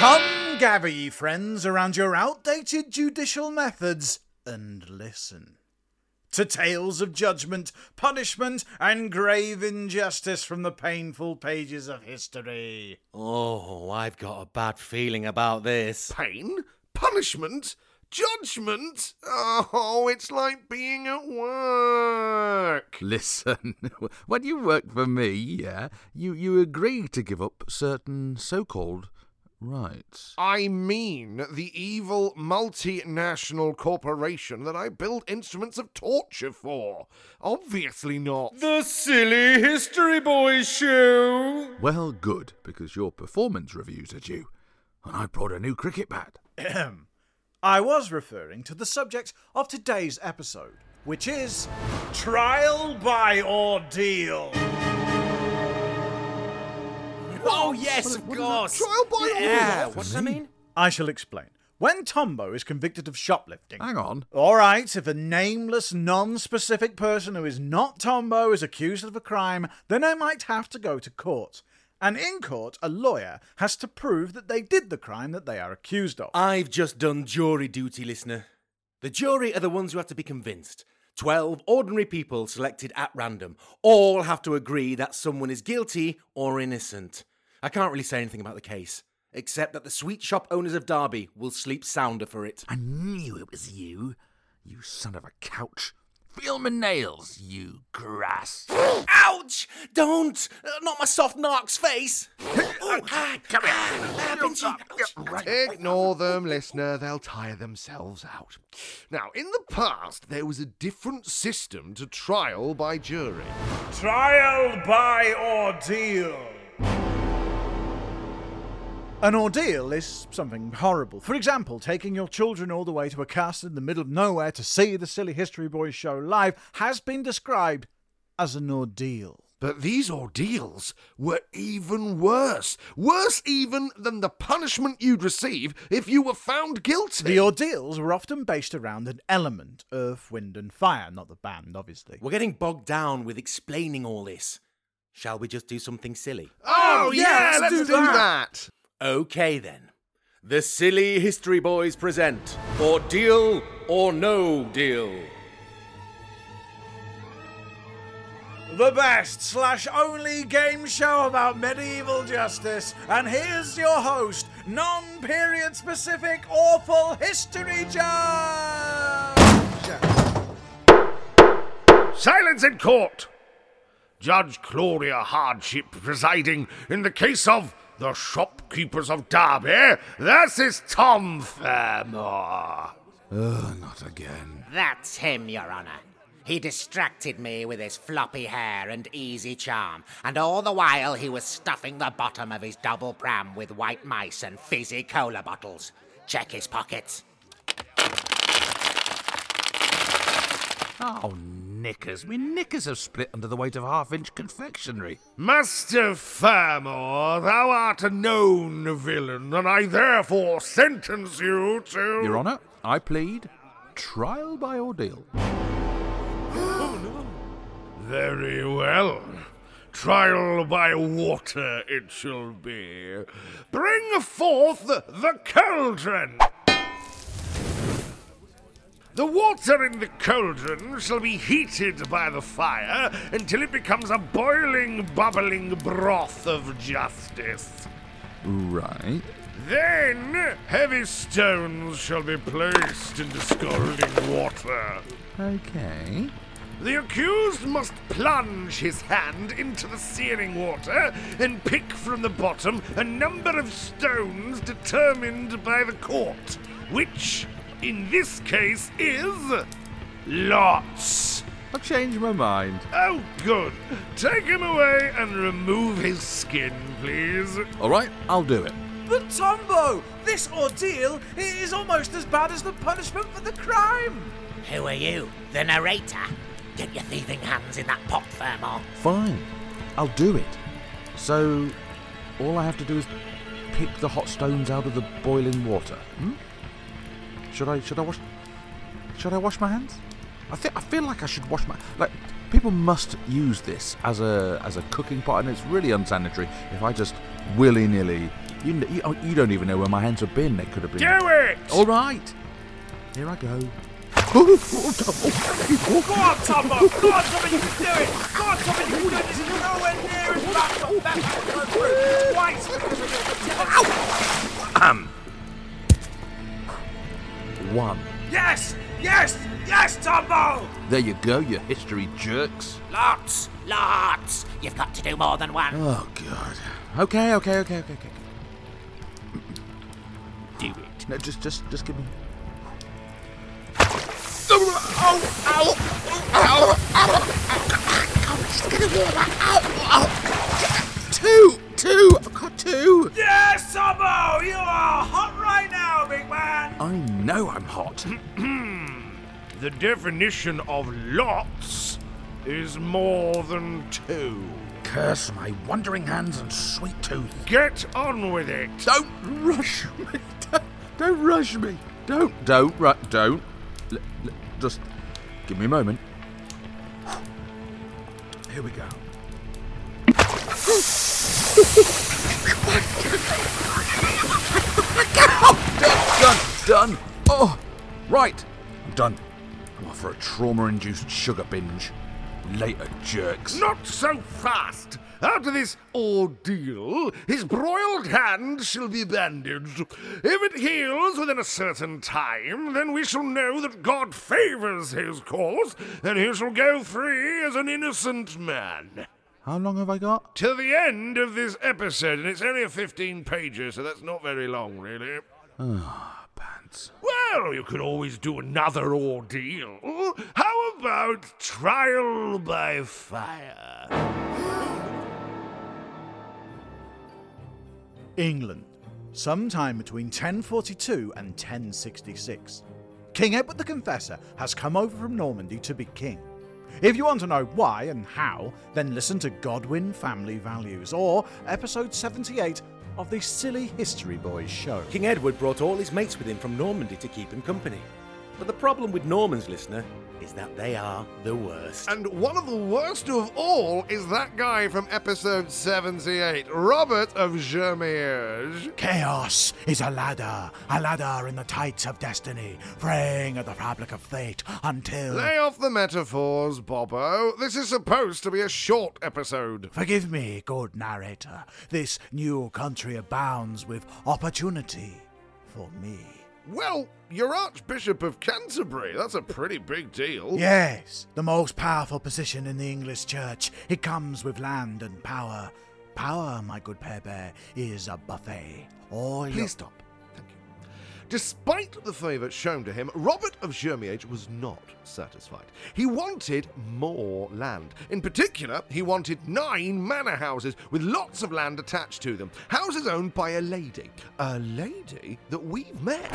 Come gather ye friends around your outdated judicial methods and listen to tales of judgment, punishment, and grave injustice from the painful pages of history. Oh, I've got a bad feeling about this. Pain? Punishment? Judgment? Oh, it's like being at work. Listen, when you worked for me, you agreed to give up certain so-called rights. I mean the evil multinational corporation that I build instruments of torture for. Obviously not. The Silly History Boys Show! Well, good, because your performance reviews are due, and I brought a new cricket bat. I was referring to the subject of today's episode, which is Trial by Ordeal. Oh, yes, of course. Trial by ordeal? Yeah, what does that mean? I shall explain. When Tombo is convicted of shoplifting... Hang on. All right, if a nameless, non-specific person who is not Tombo is accused of a crime, then they might have to go to court. And in court, a lawyer has to prove that they did the crime that they are accused of. I've just done jury duty, listener. The jury are the ones who have to be convinced. 12 ordinary people selected at random. All have to agree that someone is guilty or innocent. I can't really say anything about the case, except that the sweet shop owners of Derby will sleep sounder for it. I knew it was you, you son of a couch. Feel my nails, you grass. Ouch! Don't! Not my soft narc's face! Ignore them, listener. They'll tire themselves out. Now, in the past, there was a different system to trial by jury. Trial by ordeal. An ordeal is something horrible. For example, taking your children all the way to a castle in the middle of nowhere to see the Silly History Boys show live has been described as an ordeal. But these ordeals were even worse. Worse even than the punishment you'd receive if you were found guilty. The ordeals were often based around an element, earth, wind and fire, not the band, obviously. We're getting bogged down with explaining all this. Shall we just do something silly? Oh, yeah, let's do that. Okay then. The Silly History Boys present Ordeal or No Deal. The best / only game show about medieval justice. And here's your host, non-period specific awful history judge. Silence in court. Judge Claudia Hardship presiding in the case of the shopkeepers of Derby. This is Tom Fairmore. Not again. That's him, Your Honour. He distracted me with his floppy hair and easy charm, and all the while he was stuffing the bottom of his double pram with white mice and fizzy cola bottles. Check his pockets. Oh, knickers. Me knickers have split under the weight of half-inch confectionery. Master Fairmore, thou art a known villain, and I therefore sentence you to... Your Honour, I plead trial by ordeal. Very well. Trial by water it shall be. Bring forth the cauldron. The water in the cauldron shall be heated by the fire until it becomes a boiling, bubbling broth of justice. Right. Then heavy stones shall be placed into scalding water. Okay. The accused must plunge his hand into the searing water and pick from the bottom a number of stones determined by the court, which, in this case, is lots. I've changed my mind. Oh, good. Take him away and remove his skin, please. All right, I'll do it. But Tombo, this ordeal is almost as bad as the punishment for the crime. Who are you? The narrator? Get your thieving hands in that pot, Fairmore. Fine, I'll do it. So, all I have to do is pick the hot stones out of the boiling water. Should I wash my hands? I feel like I should wash my... Like, people must use this as a cooking pot, and it's really unsanitary if I just willy-nilly You don't even know where my hands have been. They could have been. Do it! All right. Here I go. Go on, Tombo! Go on, Tombo, you can do it! Go on, Tombo, you can do it! This is nowhere near as bad as that go through twice because of your 1. Yes! Yes! Yes, Tombo! There you go, you history jerks. Lots! You've got to do more than one. Oh, God. Okay. Do it. No, just give me... Two! I've got 2! Yes, Tombo! You are hot right now, big man! I know I'm hot. The definition of lots is more than 2. Curse my wandering hands and sweet tooth. Get on with it. Don't rush me. Don't rush me. Don't. Just give me a moment. Here we go. Done. Oh, right. I'm done. I'm off for a trauma-induced sugar binge. Later, jerks. Not so fast. After this ordeal, his broiled hand shall be bandaged. If it heals within a certain time, then we shall know that God favours his cause, and he shall go free as an innocent man. How long have I got? Till the end of this episode, and it's only a 15 pages, so that's not very long, really. Pants. Well, you could always do another ordeal. How about trial by fire? England, sometime between 1042 and 1066. King Edward the Confessor has come over from Normandy to be king. If you want to know why and how, then listen to Godwin Family Values or episode 78 of the Silly History Boys show. King Edward brought all his mates with him from Normandy to keep him company. But the problem with Normans, listener, is that they are the worst. And one of the worst of all is that guy from episode 78, Robert of Germiers. Chaos is a ladder in the tights of destiny, fraying at the fabric of fate until... Lay off the metaphors, Bobo. This is supposed to be a short episode. Forgive me, good narrator. This new country abounds with opportunity for me. Well, you're Archbishop of Canterbury. That's a pretty big deal. Yes, the most powerful position in the English church. It comes with land and power. Power, my good Pepe, is a buffet. Please stop. Thank you. Despite the favour shown to him, Robert of Germiers was not satisfied. He wanted more land. In particular, he wanted 9 manor houses with lots of land attached to them. Houses owned by a lady. A lady that we've met.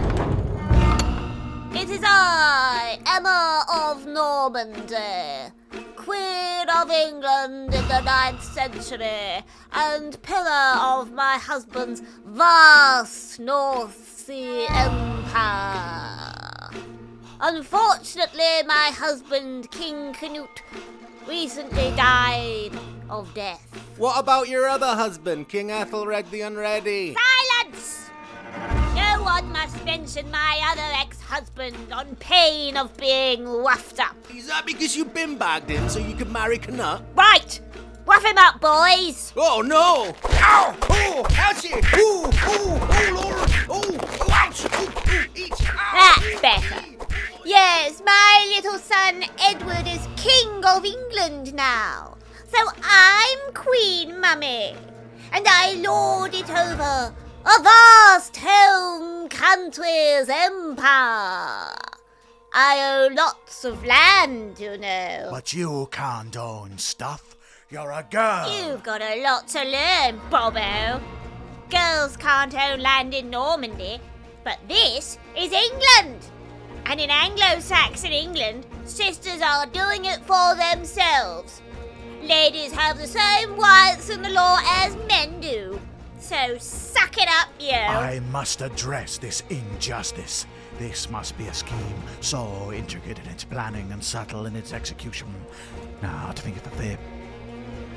It is I, Emma of Normandy, Queen of England in the 9th century, and pillar of my husband's vast North Sea Empire. Unfortunately, my husband, King Canute, recently died of death. What about your other husband, King Ethelred the Unready? Silence! No one must mention my other ex-husband on pain of being roughed up. Is that because you bin-bagged him so you could marry Canute? Right! Rough him up, boys! Oh, no! Ow! Oh, ouchie! Ooh, Lord! Oh, ouch! Ooh, each! That's better. Yes, my little son Edward is King of England now. So I'm Queen Mummy. And I lord it over a vast home country's empire. I own lots of land, you know. But you can't own stuff. You're a girl. You've got a lot to learn, Bobo. Girls can't own land in Normandy, but this is England. And in Anglo-Saxon England, sisters are doing it for themselves. Ladies have the same rights in the law as men do. So suck it up, you. I must address this injustice. This must be a scheme so intricate in its planning and subtle in its execution. Now, to think of the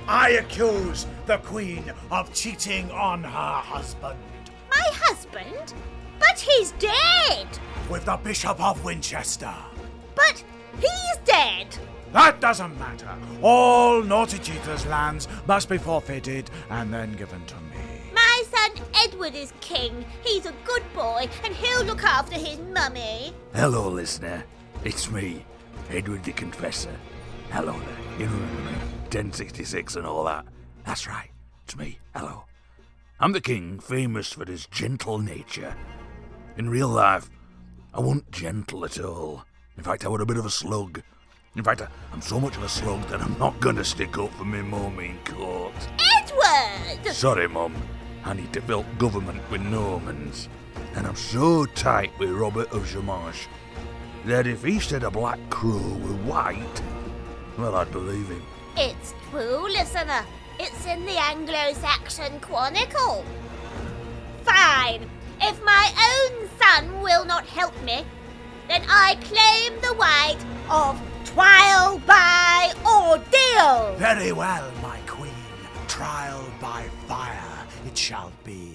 I accuse the Queen of cheating on her husband My husband? But he's dead! with the Bishop of Winchester. But he's dead! That doesn't matter. All Naughty Cheaters' lands must be forfeited and then given to me. My son Edward is king. He's a good boy and he'll look after his mummy. Hello, listener. It's me, Edward the Confessor. Hello there. You remember me? 1066 and all that. That's right. It's me. Hello. I'm the king, famous for his gentle nature. In real life, I wasn't gentle at all. In fact, I was a bit of a slug. In fact, I'm so much of a slug that I'm not going to stick up for me mum in court. Edward! Sorry, Mum. I need to build government with Normans. And I'm so tight with Robert of Jamash that if he said a black crow were white, well, I'd believe him. It's true, listener. It's in the Anglo-Saxon Chronicle. Fine. If my own son will not help me, then I claim the right of trial by ordeal. Very well, my queen. Trial by fire it shall be.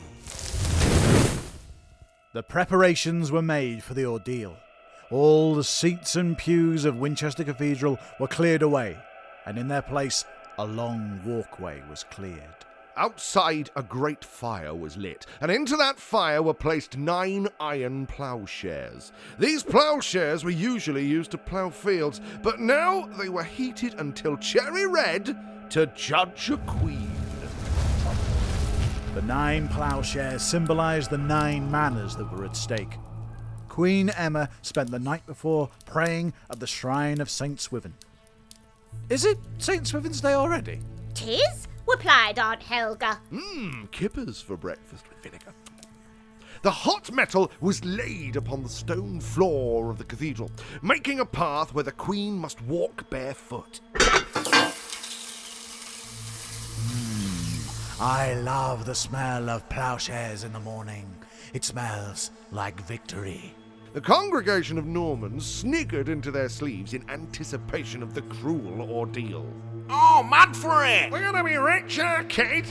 The preparations were made for the ordeal. All the seats and pews of Winchester Cathedral were cleared away, and in their place a long walkway was cleared. Outside, a great fire was lit, and into that fire were placed 9 iron ploughshares. These ploughshares were usually used to plough fields, but now they were heated until cherry red to judge a queen. The 9 ploughshares symbolised the 9 manors that were at stake. Queen Emma spent the night before praying at the shrine of St. Swithin. Is it St. Swithin's Day already? 'Tis, replied Aunt Helga. Kippers for breakfast with vinegar. The hot metal was laid upon the stone floor of the cathedral, making a path where the queen must walk barefoot. I love the smell of ploughshares in the morning. It smells like victory. The congregation of Normans sniggered into their sleeves in anticipation of the cruel ordeal. Oh, mad for it! We're gonna be rich, kid!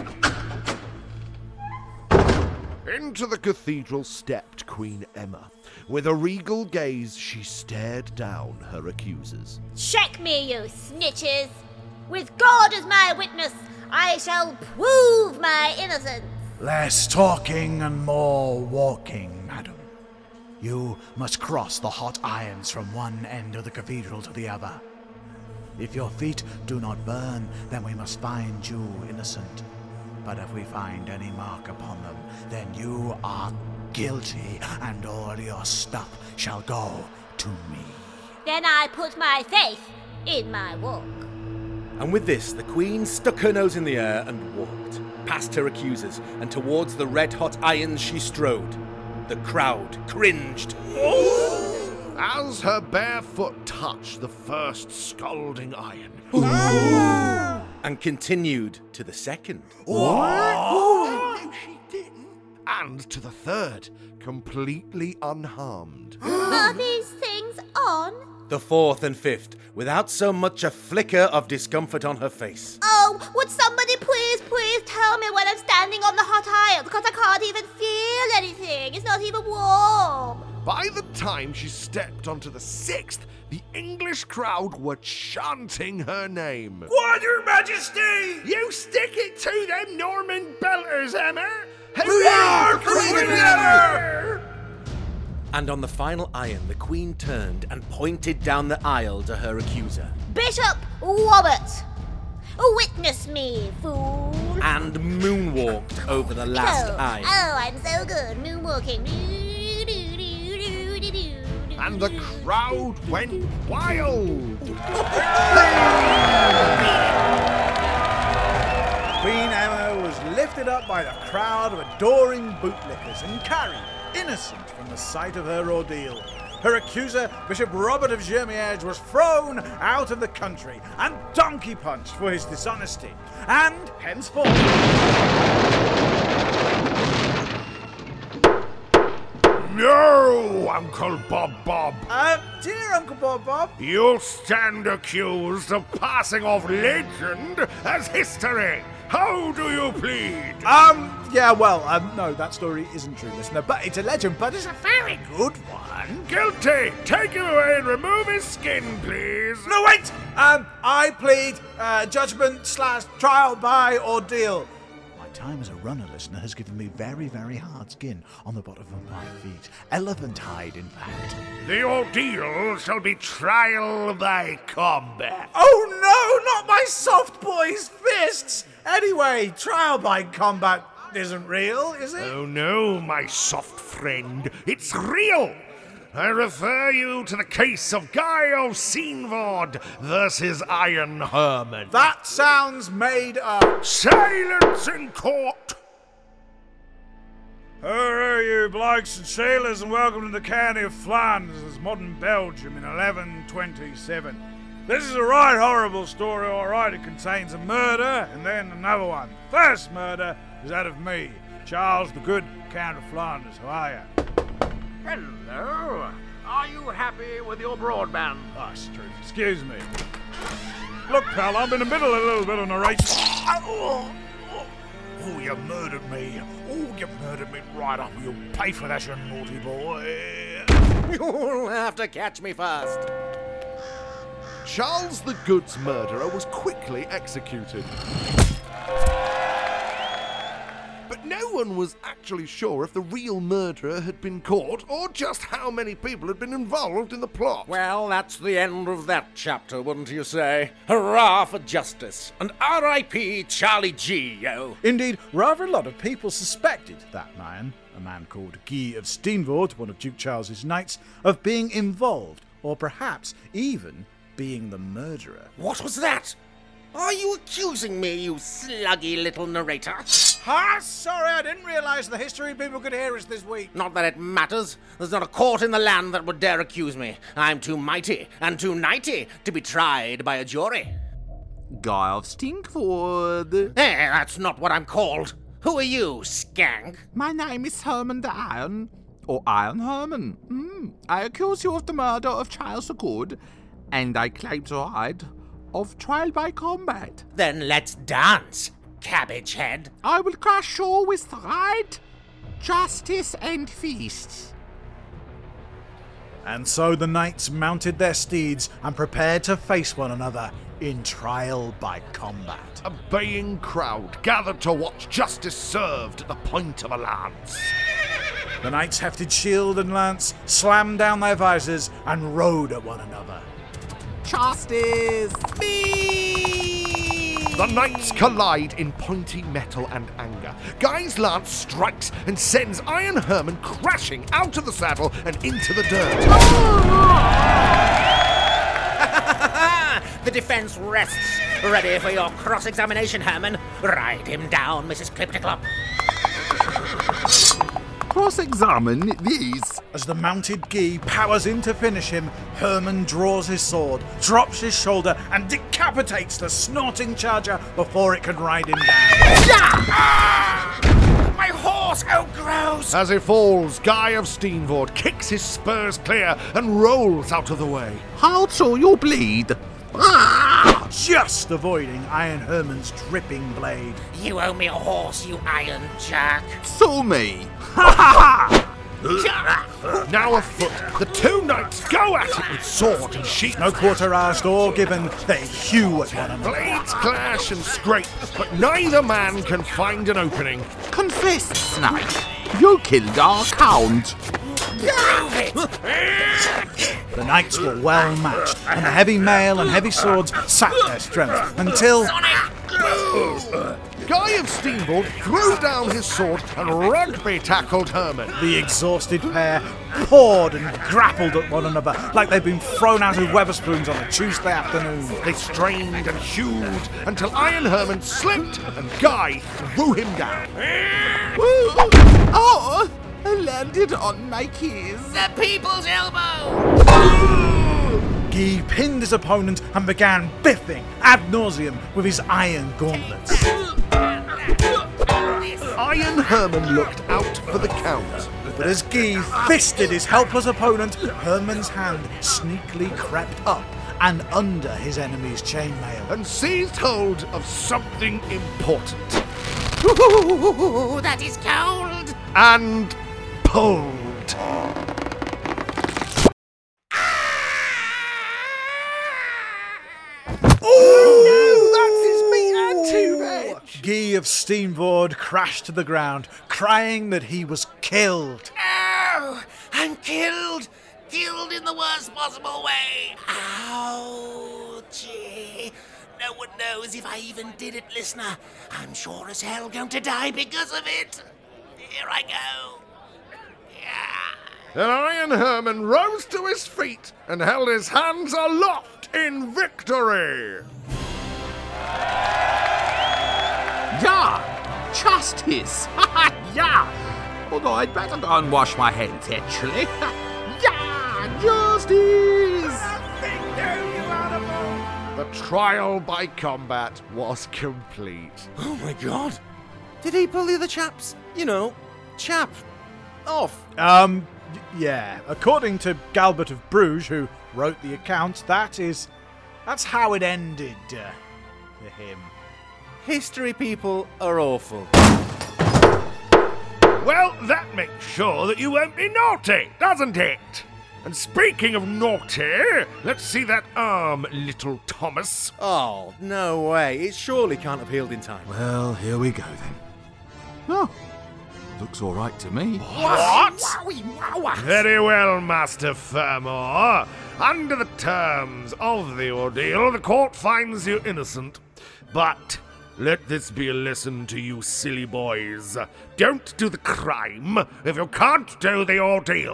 Into the cathedral stepped Queen Emma. With a regal gaze, she stared down her accusers. Check me, you snitches. With God as my witness, I shall prove my innocence. Less talking and more walking, madam. You must cross the hot irons from one end of the cathedral to the other. If your feet do not burn, then we must find you innocent. But if we find any mark upon them, then you are guilty, and all your stuff shall go to me. Then I put my faith in my walk. And with this, the Queen stuck her nose in the air and walked, past her accusers, and towards the red-hot irons she strode. The crowd cringed. As her bare foot touched the first scalding iron. And continued to the second. No, she didn't. And to the third, completely unharmed. Are these things on? The fourth and fifth, without so much a flicker of discomfort on her face. Oh, would somebody please tell me when I'm standing on the hot iron, because I can't even feel anything. It's not even warm. By the time she stepped onto the sixth, the English crowd were chanting her name. What, Your Majesty? You stick it to them Norman belters, Emma! We are Queen Emma! And on the final iron, the Queen turned and pointed down the aisle to her accuser. Bishop Robert, witness me, fool. And moonwalked over the last iron. Oh, I'm so good. Moonwalking. And the crowd went wild. Queen Emma was lifted up by the crowd of adoring bootlickers and carried, innocent from the sight of her ordeal. Her accuser, Bishop Robert of Germiège, was thrown out of the country and donkey punched for his dishonesty. And henceforth... no, Uncle Bob. Dear Uncle Bob. You'll stand accused of passing off legend as history. How do you plead? No, that story isn't true, listener, but it's a legend, but it's a very good one. Guilty! Take him away and remove his skin, please. No, wait! I plead judgment/trial by ordeal. My time as a runner, listener, has given me very, very hard skin on the bottom of my feet. Elephant hide, in fact. The ordeal shall be trial by combat. Oh no, not my soft boy's fists! Anyway, trial by combat isn't real, is it? Oh no, my soft friend, it's real. I refer you to the case of Guy of Steenvoorde versus Iron Herman. That sounds made up. Silence in court! Hello, you blokes and sailors, and welcome to the county of Flanders, modern Belgium in 1127. This is a right horrible story, alright. It contains a murder and then another one. First murder is that of me, Charles the Good, Count of Flanders. How are you? Hello. Are you happy with your broadband? Ah, Struth, excuse me. Look, pal, I'm in the middle of a little bit of narration. Oh, you murdered me. Oh, you murdered me right up. You'll pay for that, you naughty boy. You'll have to catch me first. Charles the Good's murderer was quickly executed. But no one was actually sure if the real murderer had been caught or just how many people had been involved in the plot. Well, that's the end of that chapter, wouldn't you say? Hurrah for justice, and R.I.P. Charlie G, yo. Indeed, rather a lot of people suspected that man, a man called Guy of Steenvoorde, one of Duke Charles's knights, of being involved, or perhaps even being the murderer. What was that? Are you accusing me, you sluggy little narrator? Sorry, I didn't realise the history people could hear us this week. Not that it matters. There's not a court in the land that would dare accuse me. I'm too mighty and too knighty to be tried by a jury. Guy of Steenvoorde. That's not what I'm called. Who are you, skank? My name is Herman the Iron, or Iron Herman. I accuse you of the murder of Charles the Good, and I claim the right of trial by combat. Then let's dance, cabbage head. I will crush you with right, justice, and feasts. And so the knights mounted their steeds and prepared to face one another in trial by combat. A baying crowd gathered to watch justice served at the point of a lance. The knights hefted shield and lance, slammed down their visors, and rode at one another. Justice! Me! The knights collide in pointy metal and anger. Guy's lance strikes and sends Iron Herman crashing out of the saddle and into the dirt. The defense rests. Ready for your cross-examination, Herman. Ride him down, Mrs. Clip-to-Clop. Cross-examine these. As the mounted Guy powers in to finish him, Herman draws his sword, drops his shoulder, and decapitates the snorting charger before it can ride him down. My horse! Oh, gross! As he falls, Guy of Steenvoorde kicks his spurs clear and rolls out of the way. How so you bleed? Just avoiding Iron Herman's dripping blade. You owe me a horse, you iron jack. So me. Now afoot, the two knights go at it with sword and sheath. No quarter asked or given, they hew at one another. Blades clash and scrape, but neither man can find an opening. Confess, knight. You killed our count. The knights were well matched, and the heavy mail and heavy swords sapped their strength until... Guy of Steenvoorde threw down his sword and rugby tackled Herman. The exhausted pair pawed and grappled at one another like they'd been thrown out of Wetherspoons on a Tuesday afternoon. They strained and hewed until Iron Herman slipped and Guy threw him down. Oh, I landed on my keys. The people's elbow! Guy pinned his opponent and began biffing ad nauseum with his iron gauntlets. Iron Herman looked out for the count. But as Guy fisted his helpless opponent, Herman's hand sneakily crept up and under his enemy's chainmail. And seized hold of something important. Ooh, that is cold. And pulled. Guy of Steenvoorde crashed to the ground, crying that he was killed. Oh, I'm killed. Killed in the worst possible way. Ouchie. No one knows if I even did it, listener. I'm sure as hell going to die because of it. Here I go. Yeah. And Iron Herman rose to his feet and held his hands aloft in victory. Yeah, justice. Yeah. Although I'd better go and wash my hands, actually. Yeah, justice. The trial by combat was complete. Oh my god! Did he pull the other chap's, chap off? Yeah. According to Galbert of Bruges, who wrote the account, that's how it ended for him. History people are awful. Well, that makes sure that you won't be naughty, doesn't it? And speaking of naughty, let's see that arm, little Thomas. Oh, no way. It surely can't have healed in time. Well, here we go then. Oh, looks all right to me. What? Wowie, wowie. Very well, Master Fermor. Under the terms of the ordeal, the court finds you innocent. But let this be a lesson to you silly boys. Don't do the crime if you can't do the ordeal.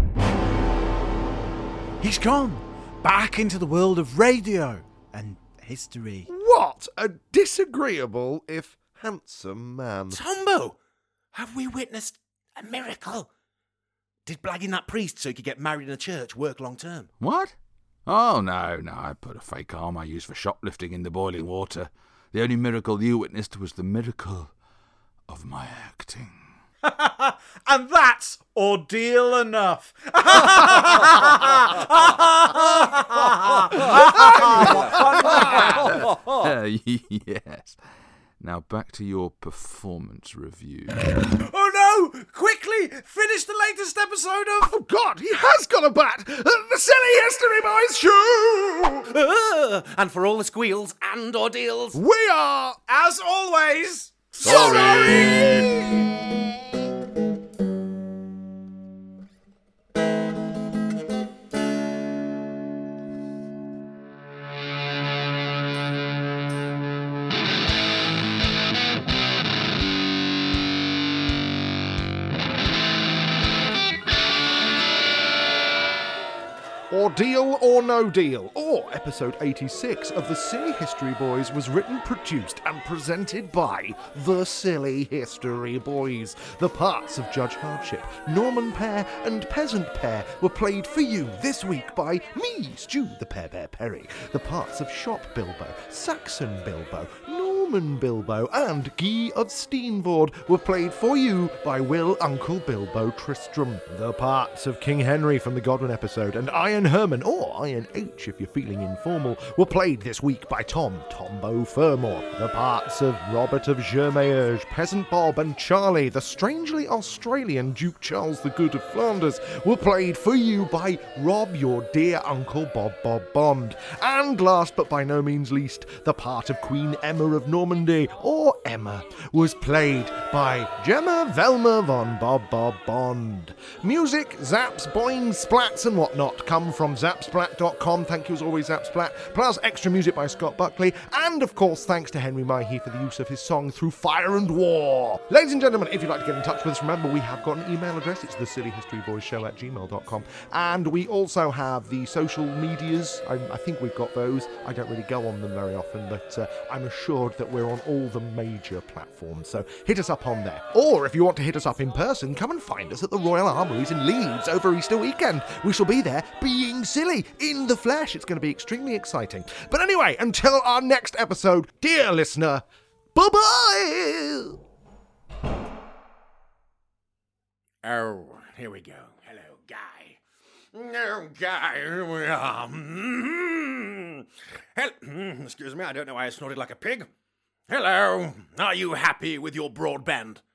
He's gone back into the world of radio and history. What a disagreeable, if handsome man. Tombo! Have we witnessed a miracle? Did blagging that priest so he could get married in a church work long term? What? Oh, no, I put a fake arm I used for shoplifting in the boiling water. The only miracle you witnessed was the miracle of my acting. And that's ordeal enough. Yes. Now back to your performance review. Oh no! Quickly! Finish the latest episode of... Oh God, he has got a bat! The Silly History Boys show! And for all the squeals and ordeals, We are... As always... Sorry! Ordeal or No Deal, or episode 86 of The Silly History Boys was written, produced and presented by The Silly History Boys. The parts of Judge Hardship, Norman Pear and Peasant Pear were played for you this week by me, Stu the Pear Bear Perry. The parts of Shop Bilbo, Saxon Bilbo, Norman Bilbo and Guy of Steenvoorde were played for you by Will Uncle Bilbo Tristram. The parts of King Henry from the Godwin episode and Iron Herman, or Iron H if you're feeling informal, were played this week by Tombo Fermor. The parts of Robert of Germaerge, Peasant Bob and Charlie, the strangely Australian Duke Charles the Good of Flanders, were played for you by Rob, your dear Uncle Bob Bond. And last but by no means least, the part of Queen Emma of Normandy, or Emma, was played by Gemma Velma von Bob Bond. Music, zaps, boings, splats and whatnot come from zapsplat.com. Thank you as always, Zapsplat. Plus extra music by Scott Buckley. And of course, thanks to Henry Maihey for the use of his song Through Fire and War. Ladies and gentlemen, if you'd like to get in touch with us, remember we have got an email address. It's thesillyhistoryboysshow@gmail.com. And we also have the social medias. I think we've got those. I don't really go on them very often, but I'm assured that we're on all the major platforms. So hit us up on there. Or if you want to hit us up in person, come and find us at the Royal Armouries in Leeds over Easter weekend. We shall be there being silly in the flesh. It's going to be extremely exciting. But anyway, until our next episode, dear listener, bye-bye! Oh, here we go. Hello, Guy. Oh, Guy, here we are. Excuse me, I don't know why I snorted like a pig. Hello, are you happy with your broadband?